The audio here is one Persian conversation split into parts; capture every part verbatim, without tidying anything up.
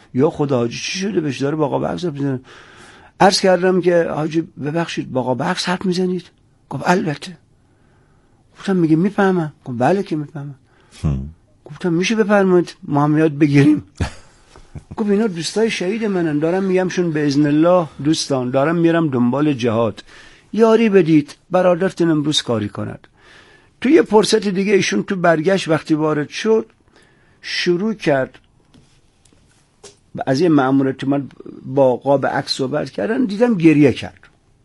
یا خدا حاجی چی شده بهش داره باقا بکس حرف میزنه. عرض کردم که حاجی ببخشید باقا بکس حرف میزنید؟ گفت البته. گفتم میگه میفهمم؟ گفت بله که میفهمم. گفتم میشه بفرمایید ما هم یاد بگیریم؟ گفت اینا دوستای شهید منن، دارم میگمشون به اذن الله دوستان دارم میرم دنبال جهاد، یاری بدید برادرتون امروز کاری کند. توی یه فرصت دیگه ایشون تو برگشت وقتی وارد شد شروع کرد از یه مأموریت من با قاب عکس صحبت کردن، دیدم گریه کرد.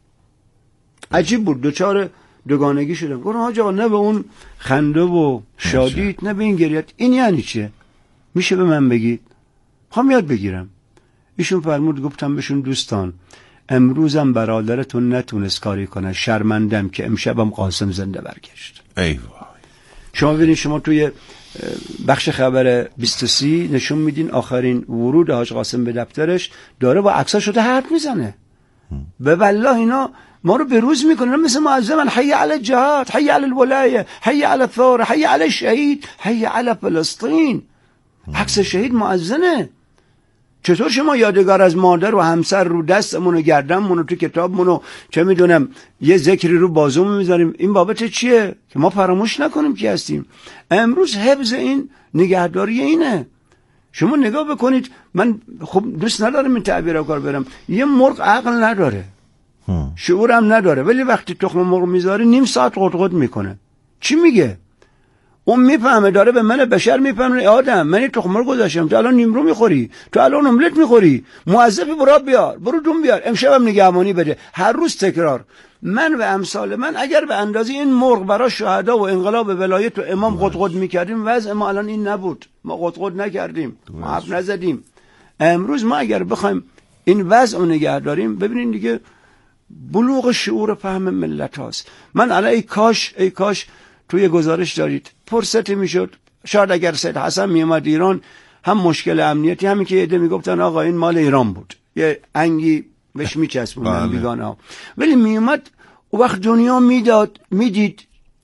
عجیب بود، دوچار دوگانگی شدم. گفتم حاج آقا نه به اون خنده و شادیت نه به این گریت، این یعنی چیه؟ میشه به من بگید؟ هم یاد بگیرم. ایشون فرمود، گفتم بهشون دوستان امروزم برادرتون نتونست کاری کنه، شرمندم که امشبم قاسم زنده برگشت. ای وای. شما ببینید شما توی بخش خبر بیست و سه نشون میدین آخرین ورود حاج قاسم به دفترش داره با عکس‌ها شده حرف میزنه. به والله اینا ما رو بروز میکنن مثل معظمن، حی علی الجهاد، حی علی الولایه، حی علی الثوره، حی علی الشهید، حی علی فلسطین. عکس شهید معظمه. چطور شما یادگار از مادر و همسر رو دستمون و گردنمون و تو کتابمون و چه میدونم یه ذکری رو بازومون میذاریم؟ این بابت چیه که ما فراموش نکنیم کی هستیم. امروز حفظ این نگهداری اینه. شما نگاه بکنید، من خب دوست ندارم این تعبیر کار برم، یه مرغ عقل نداره، شعورم نداره، ولی وقتی تخم مرغ میذاره نیم ساعت قطقط میکنه. چی میگه؟ اون میفهمه، داره به من بشر میفهمه آدم من تخم مرغ گذاشتم، تو الان نیمرو میخوری، تو الان املت میخوری، موظفی برو بیار، برو دون بیار، امشبم نگهبانی بده، هر روز تکرار. من و امثال من اگر به اندازه این مرغ برای شهدا و انقلاب ولایت و امام قطقط میکردیم وضع ما الان این نبود. ما قطقط نکردیم، ما حرف نزدیم. امروز ما اگر بخوایم این وضع رو نگه داریم، ببینید دیگه بلوغ شعور فهم ملت هاست. من الان ای کاش ای کاش توی گزارش دارید فرصتی میشد، شاید اگر سید حسن میومد ایران هم مشکل امنیتی همین که ایده میگفتن آقا این مال ایران بود، یه انگی بهش میچسبوندن بیگانه ها، ولی میومد او وقت دنیا میداد میدید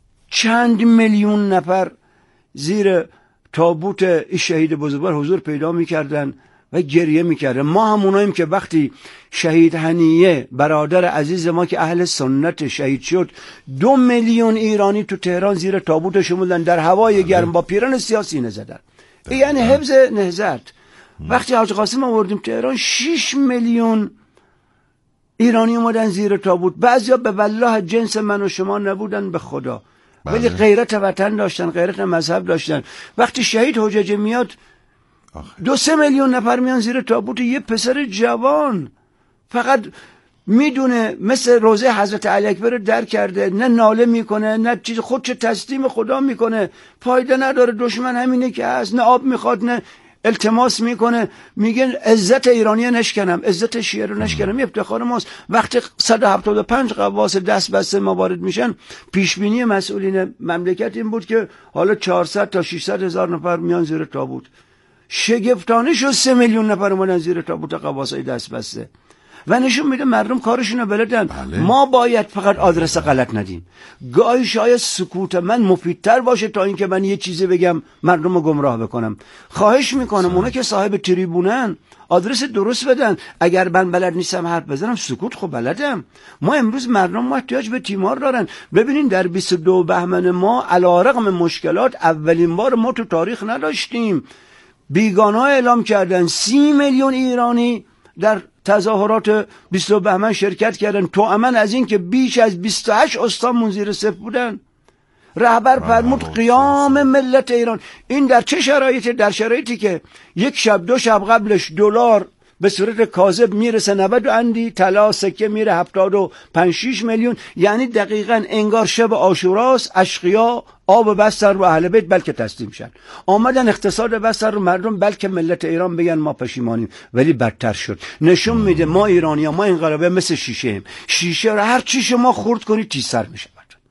چند میلیون نفر زیر تابوت شهید بزرگوار حضور پیدا میکردن و گریه میکردن. ما هموناییم که وقتی شهید هنیه برادر عزیز ما که اهل سنت شهید شد، دو میلیون ایرانی تو تهران زیر تابوتش موندن، در هوای گرم با پیران سیاسی نزدن. یعنی حفظ نهضت. وقتی حاج قاسم آوردیم تهران، شش میلیون ایرانی اومدن زیر تابوت. بعضیا به والله جنس من و شما نبودن به خدا، ولی غیرت وطن داشتن، غیرت مذهب داشتن. وقتی شهید حجاجی میاد دو سه میلیون نفر میان زیر تابوت یه پسر جوان، فقط میدونه مثل روزه حضرت علی اکبر در کرده، نه ناله میکنه نه چیز، خود چه تسلیم خدا میکنه، فایده نداره، دشمن همینه که هست، نه آب میخواد نه التماس میکنه، میگه عزت ایرانی نشکنم، عزت شیعه رو نشکنم. این افتخار ماست. وقتی صد و هفتاد و پنج قواس دست بسته ما وارد میشن، پیش بینی مسئولین مملکت این بود که حالا چهارصد تا ششصد هزار نفر میان زیر تابوت. شگفتانه شد سه میلیون نفر اومدن زیر تابوت قواسای دست بسته و نشون میده مردم کارشونو بلدن. بله. ما باید فقط آدرس غلط ندیم. گاهی شاید سکوت من مفیدتر باشه تا اینکه من یه چیزی بگم مردم رو گمراه بکنم. خواهش میکنم اونا که صاحب تریبونن آدرس درست بدن. اگر من بلد نیستم حرف بزنم، سکوت خب بلدم. ما امروز مردم ما احتیاج به تیمار دارن. ببینین در بیست و دو بهمن ما علیرغم مشکلات اولین بار ما تو تاریخ نداشتیم. بیگانه اعلام کردن سی میلیون ایرانی در تظاهرات بیست و دو بهمن شرکت کردن، توأمن از این که بیش از بیست و هشت استان منزیر صفر بودن. رهبر فرمود قیام ملت ایران. این در چه شرایطی؟ در شرایطی که یک شب دو شب قبلش دلار به صورت کاذب میرسه نود و اندی، طلا سکه میره هفتاد و پنج شش میلیون. یعنی دقیقاً انگار شب عاشوراست. اشقیا آب بستر رو اهل بیت بلکه تسلیم شد، آمدن اقتصاد بستر رو مردم بلکه ملت ایران بگن ما پشیمانیم. ولی بدتر شد. نشون میده ما ایرانی‌ها ما انقلابی مثل شیشه ایم. شیشه رو هر چی شما خورد کنید تیزتر میشه،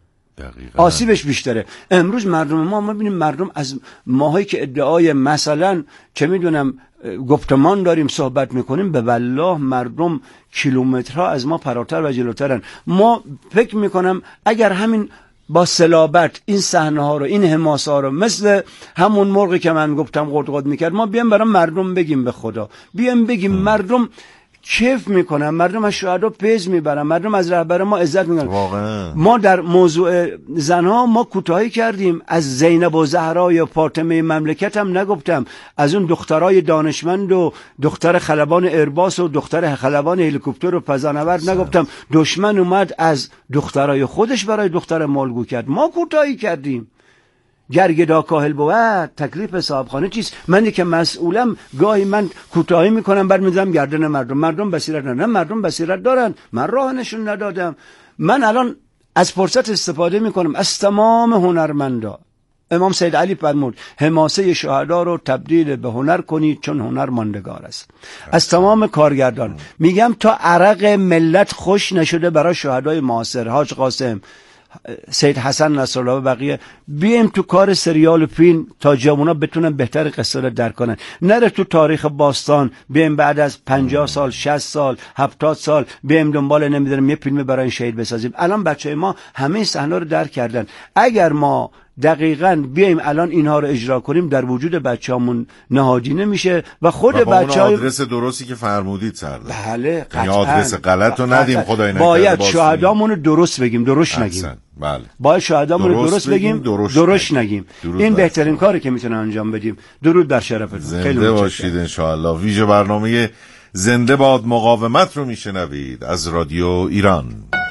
آسیبش بیشتره. امروز مردم ما ما ببینیم مردم از ماهایی که ادعای مثلا چه میدونم گفتمان داریم صحبت میکنیم، به والله مردم کیلومترها از ما فراتر و جلوترن. ما فکر میکنم اگر همین با صلابت این صحنه ها رو، این حماسه ها رو، مثل همون مرغی که من گفتم قدقد میکرد، ما بیام برای مردم بگیم به خدا، بیام بگیم مردم کیف میکنن، مردم از شهدا پیز میبرن، مردم از رهبر ما عزت میکنن. واقعا ما در موضوع زنها ما کوتاهی کردیم، از زینب و زهرا یا فاطمه مملکت هم نگفتم، از اون دخترای دانشمند و دختر خلبان ایرباس و دختر خلبان هلیکوپتر و فضانورد نگفتم. دشمن اومد از دخترای خودش برای دختر مالگو کرد، ما کوتاهی کردیم. گرگدا کاهل بود تکلیف صاحبخانه چیست؟ منی که مسئولم گاهی من کوتاهی میکنم بعد میذارم گردن مردم. مردم بصیرت ندارن، مردم بصیرت دارن، من راه نشون ندادم. من الان از فرصت استفاده میکنم از تمام هنرمندا. امام سید علی فرمود حماسه شهدا رو تبدیل به هنر کنید چون هنر ماندگار است. از تمام کارگردان میگم تا عرق ملت خوش نشده برای شهدای معاصر، حاج قاسم، سید حسن نصرالله و بقیه، بیایم تو کار سریال و فیلم تا جوونا بتونن بهتر قصه رو درک کنن. نره تو تاریخ باستان بیایم بعد از پنجاه سال، شصت سال، هفتاد سال بیایم دنبال نمیدونم یه فیلم برای این شهید بسازیم. الان بچه ما همه صحنه رو درک کردن. اگر ما دقیقاً بیایم الان اینها رو اجرا کنیم در وجود بچه‌مون نهادینه میشه و خود بچه‌ها آدرس درستی که فرمودید سردار. بله قطعاً آدرس غلط رو ندیم. خدای نکرده باید شهدامون رو درست بگیم، درست نگیم. بله. باید شهدامون رو درست بگیم، درست, درست نگیم. این بهترین کاری که میتونه انجام بدیم. درود بر شرفتون. زنده باشید ان شاء الله. ویژه برنامه زنده باد مقاومت رو میشنوید از رادیو ایران.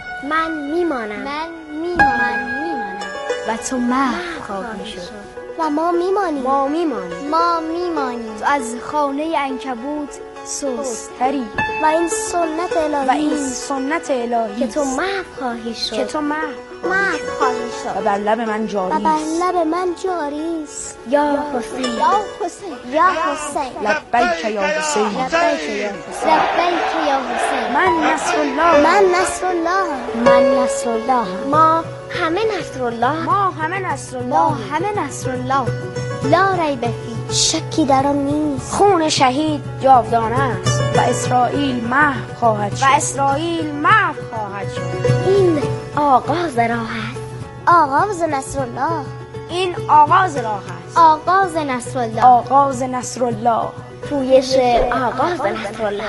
من میمانم، من میمانم و تو محو خواهی شد و ما میمانیم، ما میمانیم، ما میمانیم. تو از خانه عنکبوت سستری و این سنت الهی و این سنت الهی که تو محو خواهی شد، که تو محو محو خواهی شد و بر لب من جاری و بر لب من جاری است. یا حسین، یا حسین، یا حسین، لبیک یا حسین، لبیک یا حسین، لبیک یا حسین. من نصر الله، من نصر الله، من نصر الله. ما همه نصر الله، ما همه نصر الله، ما همه نصر الله. لا ریب فیه، شکی در آن نیست. خون شهید جاودانه است و اسرائیل محو خواهد شد، و اسرائیل محو خواهد شد. این آغاز راه است، آغاز نصر الله. این آغاز راه است، آغاز نصر الله، آغاز نصر الله. پویش آغاز نصر الله.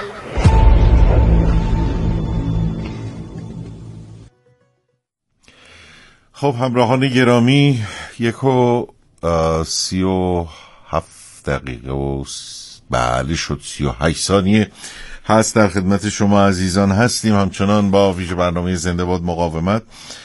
خب همراهان گرامی، یک و سی و هفت دقیقه و بله شد سی و هشت ثانیه هست در خدمت شما عزیزان هستیم همچنان با ویژه برنامه زنده باد مقاومت.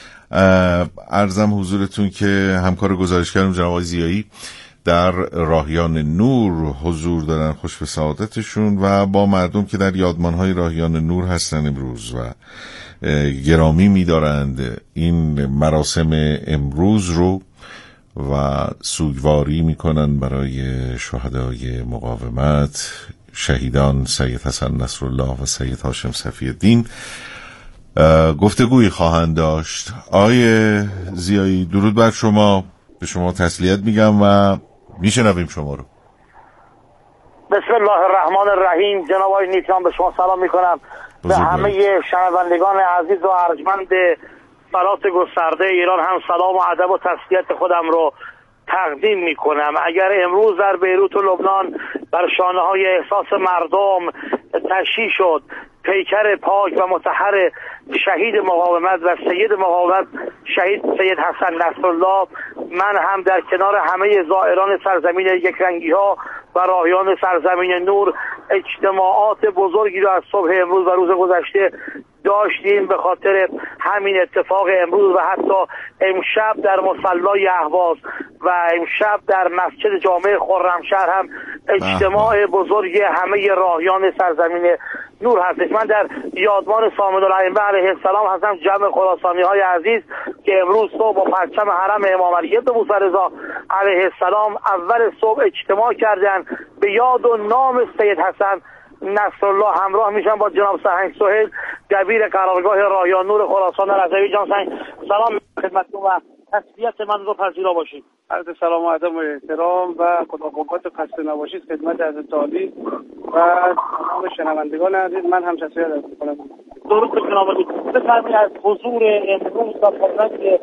عرضم حضورتون که همکار گزارشگرم جناب آقای ضیایی در راهیان نور حضور دارن، خوش به سعادتشون، و با مردم که در یادمانهای راهیان نور هستن امروز و گرامی می‌دارند این مراسم امروز رو و سوگواری میکنن برای شهدای مقاومت، شهیدان سید حسن نصرالله و سید هاشم صفی الدین. گفتگویی خواهند داشت. آقای ضیایی درود بر شما، به شما تسلیت میگم و میشنویم شما رو. بسم الله الرحمن الرحیم. جناب آقای نیکان به شما سلام میکنم، به همه شنوندگان عزیز و ارجمند فلات گسترده ایران هم سلام و ادب و تسلیت خودم رو تقدیم میکنم. اگر امروز در بیروت و لبنان بر شانه های احساس مردم تشییع شد پیکر پاک و مطهر شهید مقاومت و سید مقاومت شهید سید حسن نصرالله، من هم در کنار همه زائران سرزمین یک رنگی ها و راهیان سرزمین نور اجتماعات بزرگی رو از صبح امروز و روز گذشته داشتیم به خاطر همین اتفاق امروز و حتی امشب در مصلی اهواز و امشب در مسجد جامع خرمشهر هم اجتماع بزرگی همه راهیان سرزمین نور هستش. من در یادمان صامد الائمه علیه السلام هستم، جمع خراسانی های عزیز که امروز صبح با پرچم حرم امام علی ابن موسی رضا علیه السلام اول صبح اجتماع کردن به یاد و نام سید حسن نصرالله. همراه میشم با جناب سهنگ سهیل دبیر قرارگاه راهیان نور خراسان رضوی. جان سهنگ سلام خدمتتون و تسلیت من رو پذیرا باشید. عرض سلام و ادب و احترام و خدا قوت و خسته نباشید خدمت حضرت عالی و تمام شنوندگان عزیز. من هم تسلیت میکنم. درود به جناب عالی. بفرمایید از حضور امروز و فرصت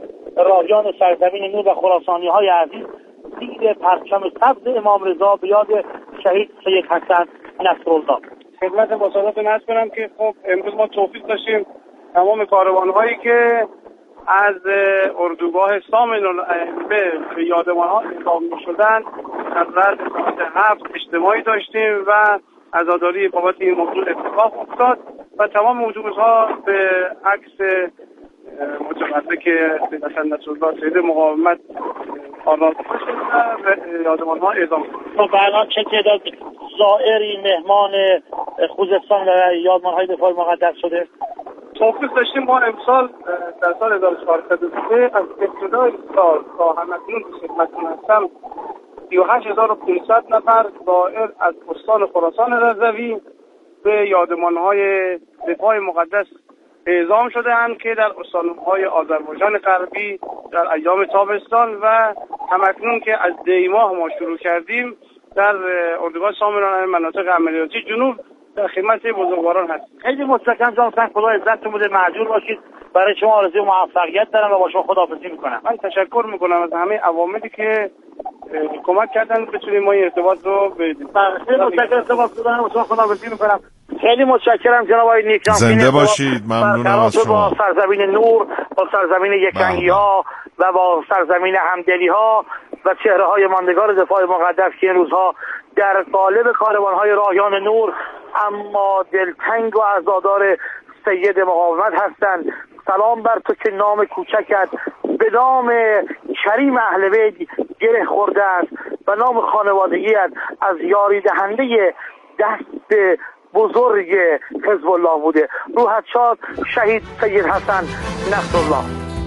راهیان سرزمین نور و خراسانی های عزیز زیر پرچم سبز امام رضا به یاد شهید سید حسن نصرالله. خدمت با سادتون عرض کنم که خب امروز ما توفیق داشتیم تمام کاروان‌هایی که از اردوگاه سامن الائمه به یادمان ها اعزام می‌شدن از رأس ساعت هفت اجتماعی داشتیم و عزاداری بابت این موضوع اتفاق افتاد و تمام اتوبوس‌ها به عکس متمسک سید حسن نصرالله سید مقاومت آراده شد و یادمان ها اعزام شد. خب الان چه تعداد زائری مهمان خوزستان و یادمان های دفاع مقدس شده؟ توفیق داشتیم ما امسال در سال هزار و چهارصد و سه از ابتدای سال تا همکنون که خدمتتون هستم سی و هشت هزار و پانصد نفر زائر از استان خراسان رضوی به یادمان‌های دفاع مقدس اعزام شده‌اند که در استان‌های آذربایجان غربی در ایام تابستان و همکنون که از دی ماه ما شروع کردیم در اردوگاه سامنان مناطق عملیاتی جنوب در خدمت بزرگواران هست. خیلی متشکرم جناب سنگ، خدا عزتتون بده، مأجور باشید. برای شما آرزوی موفقیت دارم و با شما خداحافظی میکنم. من تشکر میکنم از همه عواملی که کمک کردن بتونیم ما این ارتباط رو بدیم. خیلی متشکرم، سپاس گذارم، با شما خداحافظی میکنم. خیلی متشکرم جناب آقای نیکان. زنده باشید، ممنونم از شما. با سرزمین نور، با سرزمین یکرنگی ها و با سرزمین همدلی ها و چهره های ماندگار دفاع مقدس که این روزها در قالب کاروان های راهیان نور اما دلتنگ و عزادار سید مقاومت هستند. سلام بر تو که نام کوچکت به نام کریم اهل بیت گره خورده است و نام خانوادگیت از یاری دهنده دست بزرگ حزب الله بوده. روحت شاد شهید سید حسن نصرالله.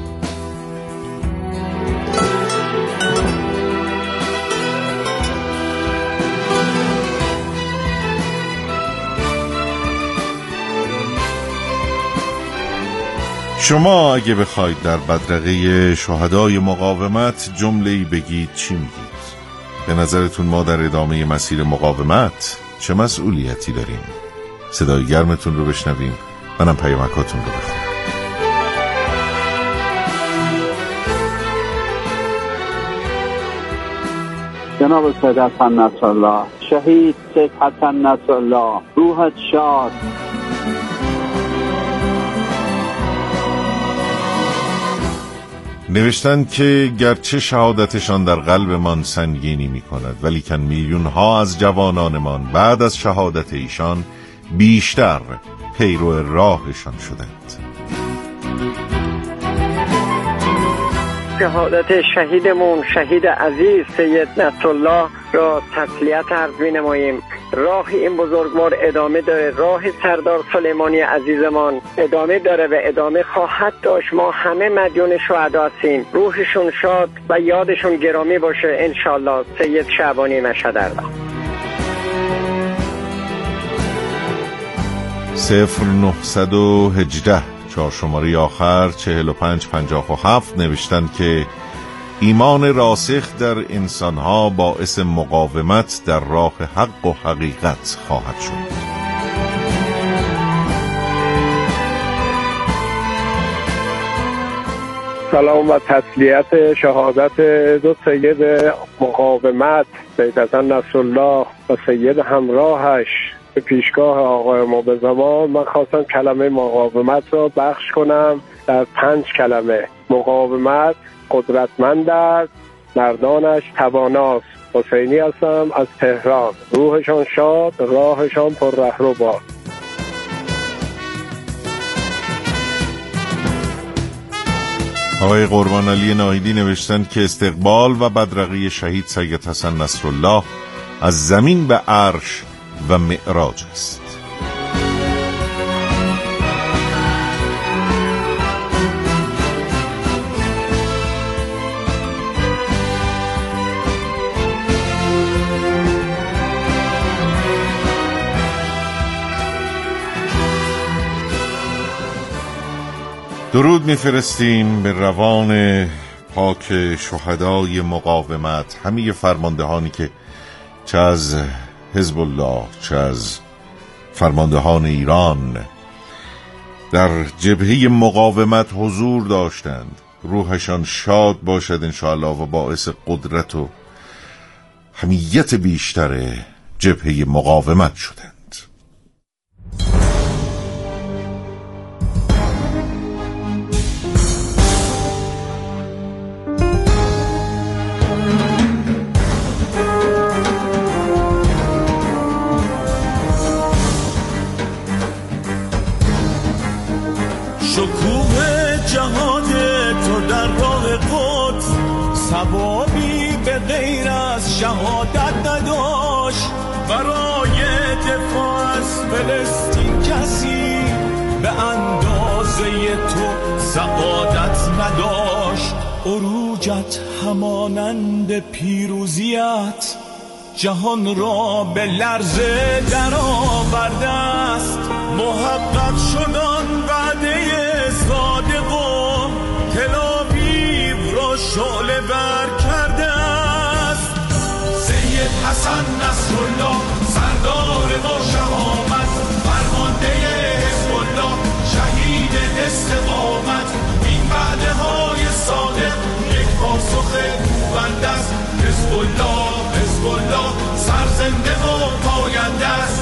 شما اگه بخواید در بدرقه شهدای مقاومت جمله‌ای بگید چی میگید؟ به نظرتون ما در ادامه مسیر مقاومت چه مسئولیتی داریم؟ صدای گرمتون رو بشنویم، منم پیامکاتون رو بخونم. جناب سید حسن نصرالله، شهید سید حسن نصرالله، روحت شاد. نوشتند که گرچه شهادتشان در قلبمان سنگینی می کند ولی کن میلیون ها از جوانانمان بعد از شهادت ایشان بیشتر پیرو راهشان شدند. شهادت شهیدمون شهید عزیز سید نصرالله را تسلیت عرض می نماییم. راه این بزرگوار ادامه داره، راه سردار سلیمانی عزیزمان ادامه داره و ادامه خواهد داشت. ما همه مدیون شهدا هستیم، روحشون شاد و یادشون گرامی باشه انشالله. سید شعبانی مشهد اربع. صفر نهصد و هجده چهار شماره آخر چهل و پنج پنجاه و هفت نوشتند که ایمان راسخ در انسانها باعث مقاومت در راه حق و حقیقت خواهد شد. سلام و تسلیت شهادت دو سید مقاومت سید حسن نصرالله و سید همراهش به پیشگاه آقای ما به زمان. من خواستم کلمه مقاومت را بخش کنم در پنج کلمه. مقاومت قدرتمند است، مردانش تواناست. حسینی هستم از تهران. روحشان شاد، راهشان پر رهرو باد. آقای قربان علی ناهیدی نوشتند که استقبال و بدرقه شهید سید حسن نصرالله از زمین به عرش و معراج است. درود میفرستیم به روان پاک شهدای مقاومت، همه فرماندهانی که چه از حزب الله چه از فرماندهان ایران در جبهه مقاومت حضور داشتند روحشان شاد باشد انشاءالله و باعث قدرت و حمیت بیشتر جبهه مقاومت شدند. شکوه جهان تو در راه قدس ثوابی به غیر از شهادت نداشت. برای دفاع از فلسطین کسی به اندازه تو سعادت نداشت. عروجت همانند پیروزیت جهان را به لرزه در آورده است. محقق شدن وعده صادق و تل‌آویو را شعله ور کرده است. سید حسن نصرالله سردار با شهامت، فرمانده حزب الله شهید استقامت. این وعده های صادق یک پاسخ بند است. حزب الله حزب الله سرزنده و پاینده است.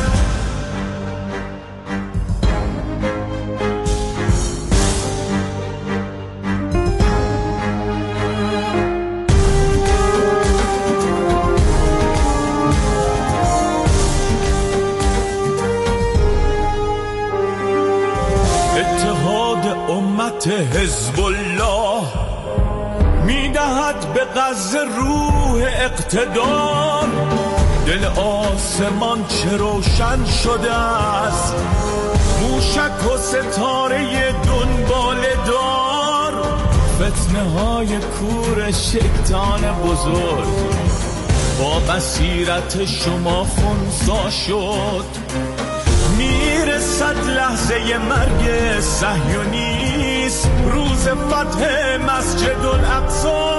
اتحاد امت حزب الله میدهد به غزه روح اقتدار. دل آسمان چه روشن شده است، موشک و ستاره دنبال دار. فتنه های کور شیطان بزرگ با بصیرت شما خنثی شد. میرسد لحظه مرگ صهیونیست، روز فتح مسجد الاقصی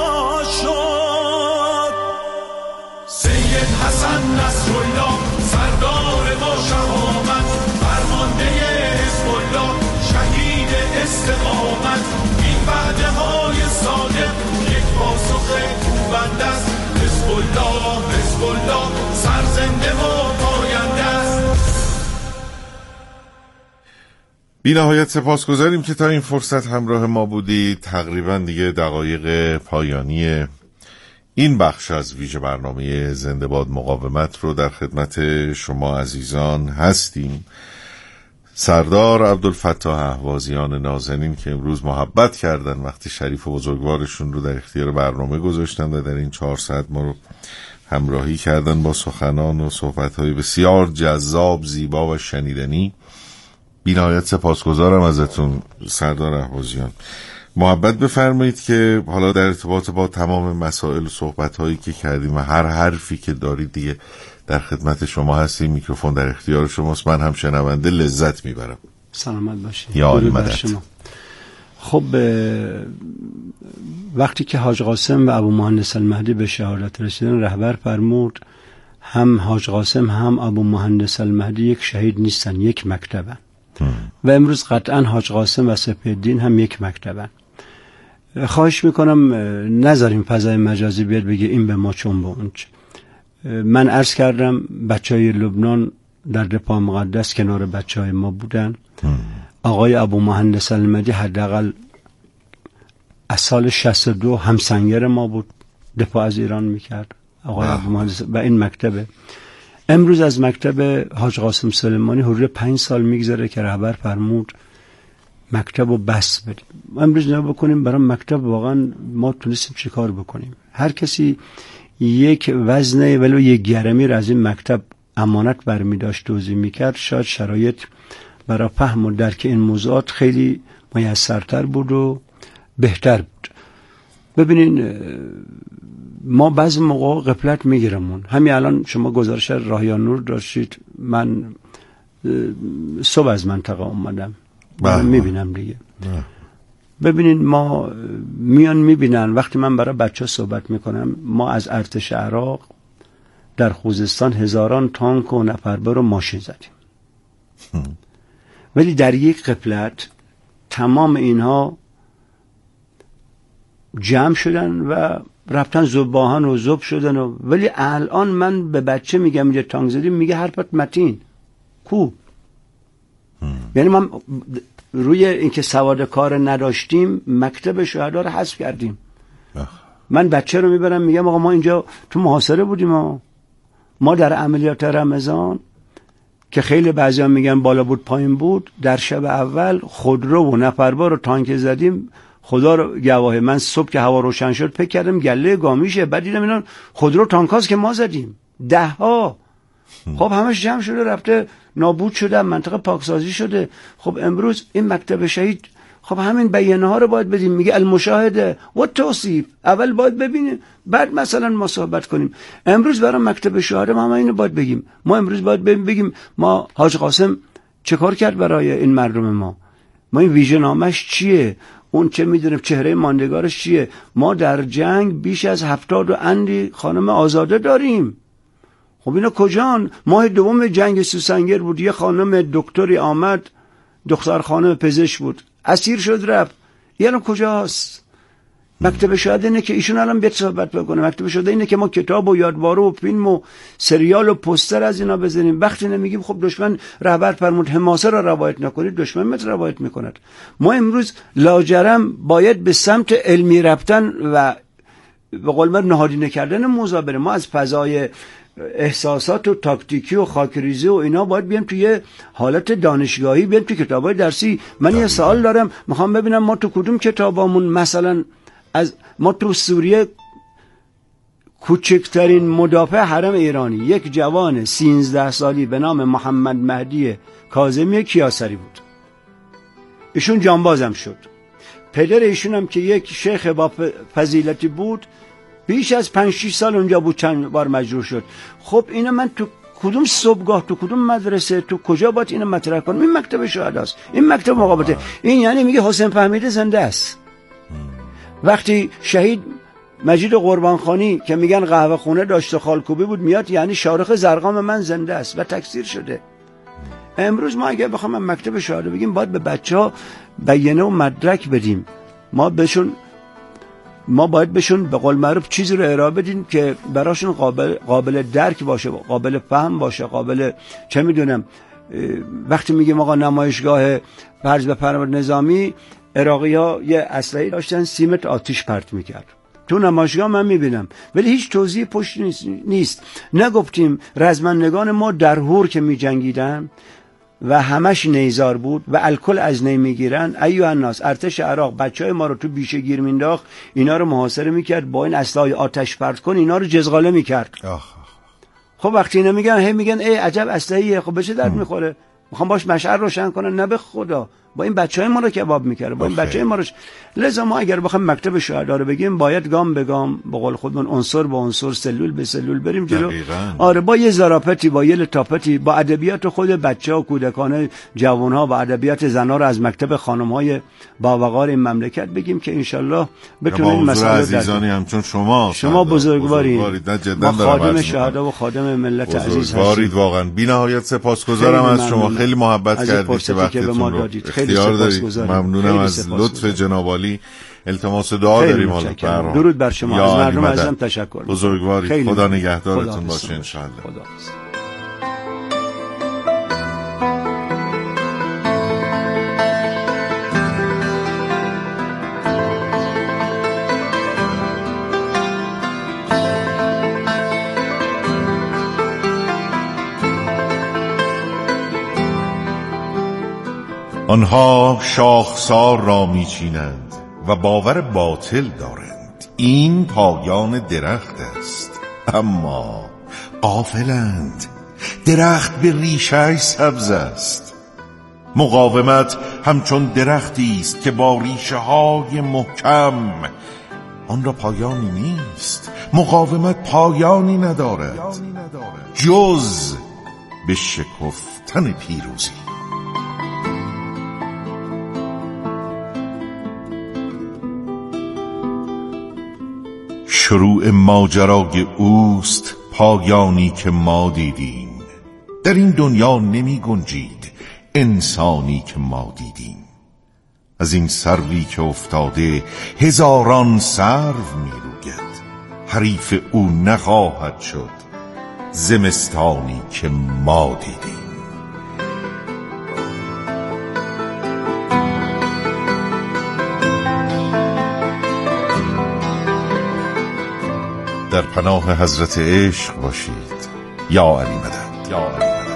شد. سید حسن نصرالله سردار با شهامت، فرمانده حزب الله شهید استقامت. این وعده های صادق یک پاسخ بند است. حزب الله حزب الله سرزنده و پاینده است. بی نهایت سپاسگزاریم که تا این فرصت همراه ما بودید. تقریبا دیگه دقایق پایانی این بخش از ویژه برنامه زنده باد مقاومت رو در خدمت شما عزیزان هستیم. سردار عبدالفتاح اهوازیان نازنین که امروز محبت کردن وقتی شریف و بزرگوارشون رو در اختیار برنامه گذاشتن و در این چهار ساعت ما رو همراهی کردن با سخنان و صحبت‌های بسیار جذاب، زیبا و شنیدنی. بی نهایت سپاسگزارم ازتون سردار اهوازیان. محبت بفرمایید که حالا در ارتباط با تمام مسائل و صحبت‌هایی که کردیم و هر حرفی که دارید دیگه در خدمت شما هستیم. میکروفون در اختیار شماست. من هم شنونده لذت میبرم. سلامت باشید. یا عالی مدد. خب وقتی که حاج قاسم و ابو مهندس المهدی به شهادت رسیدن، رهبر فرمود هم حاج قاسم هم ابو مهندس المهدی یک شهید نیستن، یک مکتبن. و امروز قطعا حاج قاسم و سپیدالدین هم یک مکتبن. خواهش میکنم نذاریم فضای مجازی بیاد بگه این به ما چون به اونچ. من عرض کردم بچه های لبنان در دفاع مقدس کنار بچه های ما بودن. آقای ابو مهندس المهدی حداقل از سال شصت و دو همسنگر ما بود، دفاع از ایران میکرد آقای ابو مهندس و این مکتبه. امروز از مکتب حاج قاسم سلیمانی حدود پنج سال میگذره که رهبر فرمود مکتب رو بس بدیم. امروز نگاه بکنیم برای مکتب واقعا ما تونستیم چه کار بکنیم. هر کسی یک وزنه ولو یک گرمی را از این مکتب امانت برمی داشت توزیع میکرد، شاید شرایط برای فهم و درک این موضوعات خیلی میسرتر بود و بهتر بود. ببینین ما بعضی موقع غفلت میگیرمون. همین الان شما گزارش راهیان نور داشتید، من صبح از منطقه اومدم میبینم دیگه. بله. ببینین ما میان میبینن وقتی من برای بچه صحبت میکنم، ما از ارتش عراق در خوزستان هزاران تانک و نفربر و ماشین زدیم. ولی در یک غفلت تمام اینها جمع شدن و رفتن زباهن و زب شدن و ولی الان من به بچه میگم اینجا تانک زدیم میگه حرفت متین کو. یعنی من روی اینکه سواد کار نداشتیم مکتب شهدا رو حذف کردیم. من بچه رو میبرم میگم آقا ما اینجا تو محاصره بودیم و ما در عملیات رمضان که خیلی بعضیا میگن بالا بود پایین بود، در شب اول خودرو و نفربار رو تانک زدیم. خدا رو گواهه من صبح که هوا روشن شد فکر کردم گله گامیشه، بعد دیدم اینا خودرو تانکاست که ما زدیم ده ها. خب همش جمع شده رفته نابود شده، منطقه پاکسازی شده. خب امروز این مکتب شهید خب همین بیانه ها رو باید بدیم. میگه المشاهده و توصیف، اول باید ببینیم بعد مثلا ما صحبت کنیم. امروز برای مکتب شهدا ما اینو باید بگیم. ما امروز باید بگیم ما حاج قاسم چه کار کرد برای این مردم ما، ما این ویژن نامش چیه، اون چه میدونیم چهره ماندگارش چیه. ما در جنگ بیش از هفتاد و اندی خانم آزاده داریم. خب اینا کجان؟ ماه دوم جنگ سوسنگر بود، یه خانم دکتری آمد، دختر خانم پزشک بود، اسیر شد رفت. یعنی کجاست؟ مکتب شهدا اینه که ایشون الان بیاد صحبت بکنه. مکتب شهدا اینه که ما کتاب و یادواره و فیلم و سریال و پوستر از اینا بزنیم. وقتی نمیگیم خب دشمن رهبر فرمود حماسه را روایت نکنید، دشمن مت روایت میکند. ما امروز لاجرم باید به سمت علمی رفتن و به قول من نهادینه کردن موضوع بریم. ما از فضای احساسات و تاکتیکی و خاکریزی و اینا باید بیام توی حالت دانشگاهی، بیام توی کتابای درسی. من یه سوال دارم، میخوام ببینم ما تو کدوم کتابامون مثلا از ما تو سوریه کوچکترین مدافع حرم ایرانی یک جوان سیزده سالی به نام محمد مهدی کاظمی کیاسری بود. ایشون جانبازم شد. پدر ایشون هم که یک شیخ با فضیلتی بود بیش از پنج شش سال اونجا بود، چند بار مجروح شد. خب اینا من تو کدوم صبحگاه، تو کدوم مدرسه، تو کجا باید اینو مطرح کنم؟ این مکتب شهداست، این مکتب مقاومته. این یعنی میگه حسین فهمیده زنده است. وقتی شهید مجید قربانخانی که میگن قهوه خونه داشت و خالکوبی بود میاد، یعنی شارخ زرقام من زنده است و تکثیر شده. امروز ما اگه بخوام مکتب شهدا بگیم باید به بچه‌ها بیانه و مدرک بدیم. ما بهشون ما باید بهشون به قول معروف چیزی رو ارائه بدیم که براشون قابل قابل درک باشه، قابل فهم باشه، قابل چه میدونم. وقتی میگیم آقا نمایشگاه فرض به فرمان نظامی، عراقی‌ها یه اسلحه‌ای داشتن سیمت آتش پرت میکرد. تو نمایشگاه من میبینم ولی هیچ توضیح پشت نیست. نگفتیم رزمندگان ما در هور که میجنگیدن و همش نیزار بود و الکل از نی میگیرن، ایوه الناس، ارتش عراق بچهای ما رو تو بیشه گیر مینداخت، اینا رو محاصره میکرد، با این اسلحه آتش پرت کن اینا رو جزغاله میکرد. خب وقتی اینا میگن هی میگن ای عجب اسلحه‌ایه، خب به چه درد میخوره؟ میخوام باش مشعل روشن کنن؟ نه به خدا، با این بچهای ما رو کباب میکرد، با این بچهای ما رو. لذا ما اگر بخوام مکتب شهدا رو بگیم باید گام به گام به قول خودمون عنصر به عنصر سلول به سلول بریم جلو. آره، با یه ظرافتی، با یه لطافتی، با ادبیات خود بچه‌ها، کودکان، جوان‌ها و ادبیات زن‌ها رو از مکتب خانم‌های باوقار این مملکت بگیم که انشالله بتونیم مسائل عزیزانی همچون شما شما بزرگوارید. ما خادم شهدا و خادم ملت عزیز هستید. واقعا بی‌نهایت سپاسگزارم از شما. خیلی محبت کردید که وقتتون رو اختیار دارید. ممنونم از لطف جناب عالی. التماس دعا داریم. حالا درود بر شما. از مردم عزیزم تشکر. بزرگواری. خدا نگهدارتون باشه ان شاء الله. خدا. آنها شاخسار را میچینند و باور باطل دارند این پایان درخت است، اما غافلند درخت به ریشه سبز است. مقاومت همچون درختی است که با ریشه های محکم، آن را پایانی نیست. مقاومت پایانی ندارد جز به شکفتن پیروزی. شروع ماجرای اوست پایانی که ما دیدیم. در این دنیا نمی گنجید انسانی که ما دیدیم. از این سروی که افتاده هزاران سرو می روید. حریف او نخواهد شد زمستانی که ما دیدیم. در پناه حضرت عشق باشید. یا علی مدد، یا علی مدد.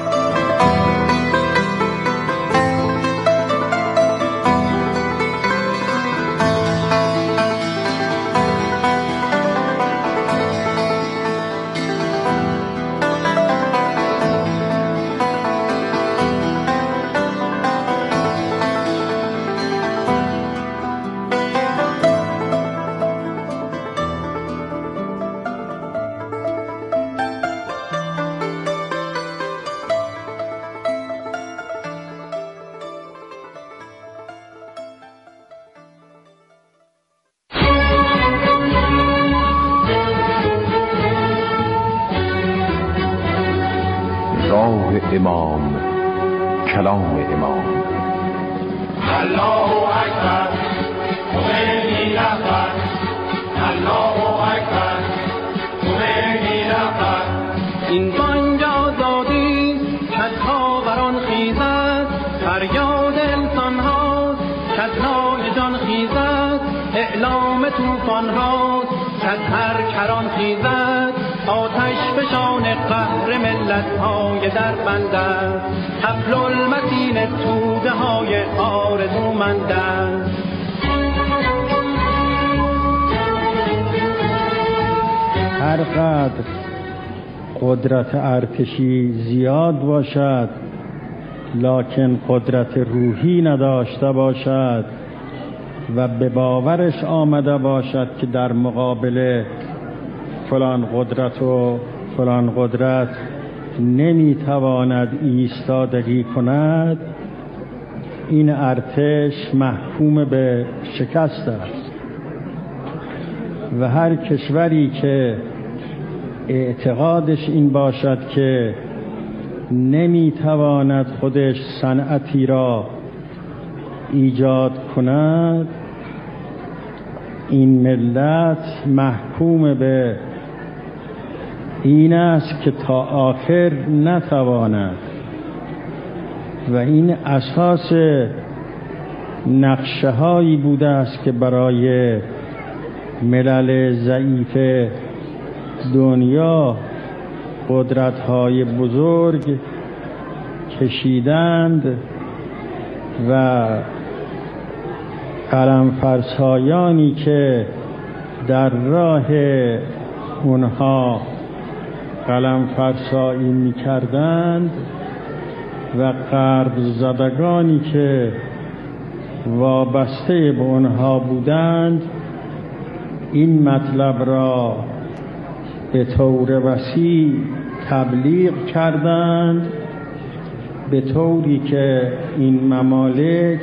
امام، کلام امام. الله اکبر، خمینی رهبر. الله اکبر، خمینی رهبر. این بانگ آزادی کج‌ها بران خیزد، فریاد انسان هاست کج‌های جان خیزد، اعلام طوفان هاست کج هر کران خیزد، آتش فشان قهر ملت های در بند است، حبل المتین توده های آرزومند است. هر قدر قدرت ارتشی زیاد باشد لکن قدرت روحی نداشته باشد و به باورش آمده باشد که در مقابل فلان قدرت و فلان قدرت نمیتواند ایستادگی کند، این ارتش محکوم به شکست است. و هر کشوری که اعتقادش این باشد که نمیتواند خودش صنعتی را ایجاد کند، این ملت محکوم به این است که تا آخر نتواند. و این اساس نقشه هایی بوده است که برای ملل ضعیف دنیا قدرت های بزرگ کشیدند و قلمفرسایانی که در راه اونها قلم فرسایی می کردند و قرض زدگانی که وابسته به اونها بودند این مطلب را به طور وسیع تبلیغ کردند، به طوری که این ممالک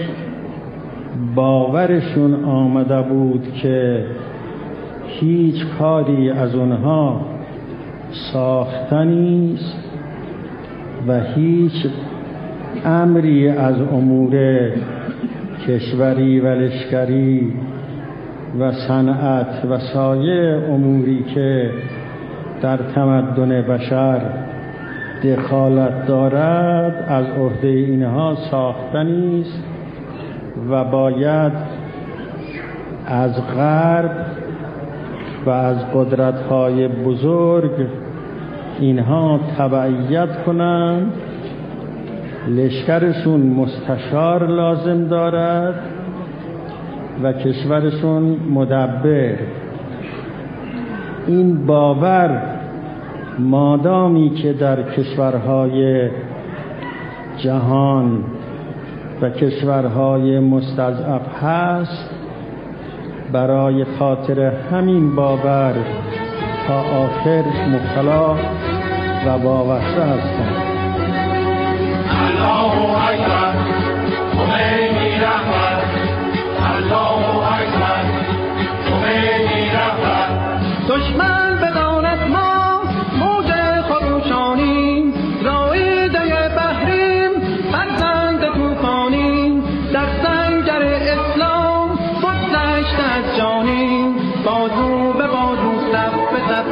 باورشون آمده بود که هیچ کاری از اونها ساخته نیست و هیچ امری از امور کشوری و لشکری و صنعت و سایر اموری که در تمدن بشر دخالت دارد از عهده اینها ساخته نیست و باید از غرب و از قدرت‌های بزرگ اینها تبعیت کنند. لشکرشون مستشار لازم دارد و کشورشون مدبر. این باور مادامی که در کشورهای جهان و کشورهای مستضعف هست، برای خاطر همین باور تا آخر مبتلا و وابسته هستند. الله اکبر، خمینی رهبر. الله اکبر، خمینی رهبر. دشمن بداند ما موج خروشانیم، رایده بحریم، فرزند طوفانیم، در سنگر اسلام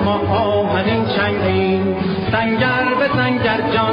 ما آهنین چنگیم، سنگر به سنگر جان